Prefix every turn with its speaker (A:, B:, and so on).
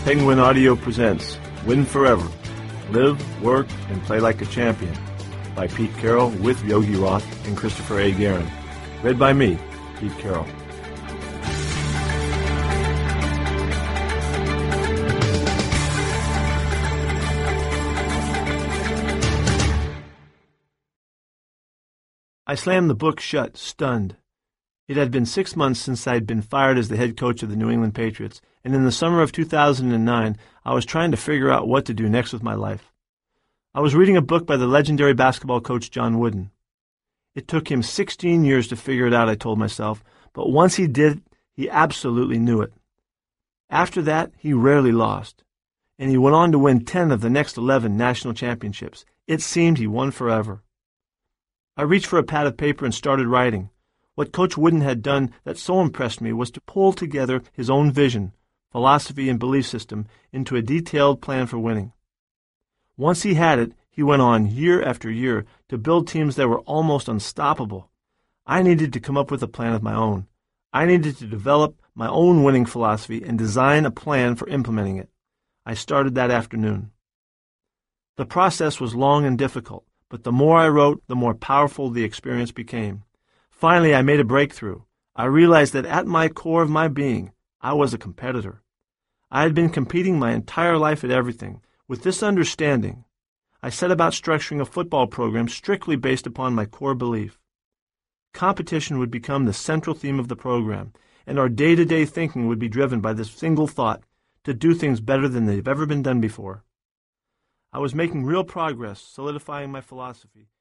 A: Penguin Audio presents Win Forever, Live, Work, and Play Like a Champion by Pete Carroll with Yogi Roth and Christopher A. Guerin. Read by me, Pete Carroll. I slammed the book shut, stunned. It had been 6 months since I had been fired as the head coach of the New England Patriots, and in the summer of 2009, I was trying to figure out what to do next with my life. I was reading a book by the legendary basketball coach John Wooden. It took him 16 years to figure it out, I told myself, but once he did, he absolutely knew it. After that, he rarely lost, and he went on to win 10 of the next 11 national championships. It seemed he won forever. I reached for a pad of paper and started writing. What Coach Wooden had done that so impressed me was to pull together his own vision, philosophy, and belief system into a detailed plan for winning. Once he had it, he went on year after year to build teams that were almost unstoppable. I needed to come up with a plan of my own. I needed to develop my own winning philosophy and design a plan for implementing it. I started that afternoon. The process was long and difficult, but the more I wrote, the more powerful the experience became. Finally, I made a breakthrough. I realized that at my core of my being, I was a competitor. I had been competing my entire life at everything. With this understanding, I set about structuring a football program strictly based upon my core belief. Competition would become the central theme of the program, and our day-to-day thinking would be driven by this single thought, to do things better than they've ever been done before. I was making real progress, solidifying my philosophy,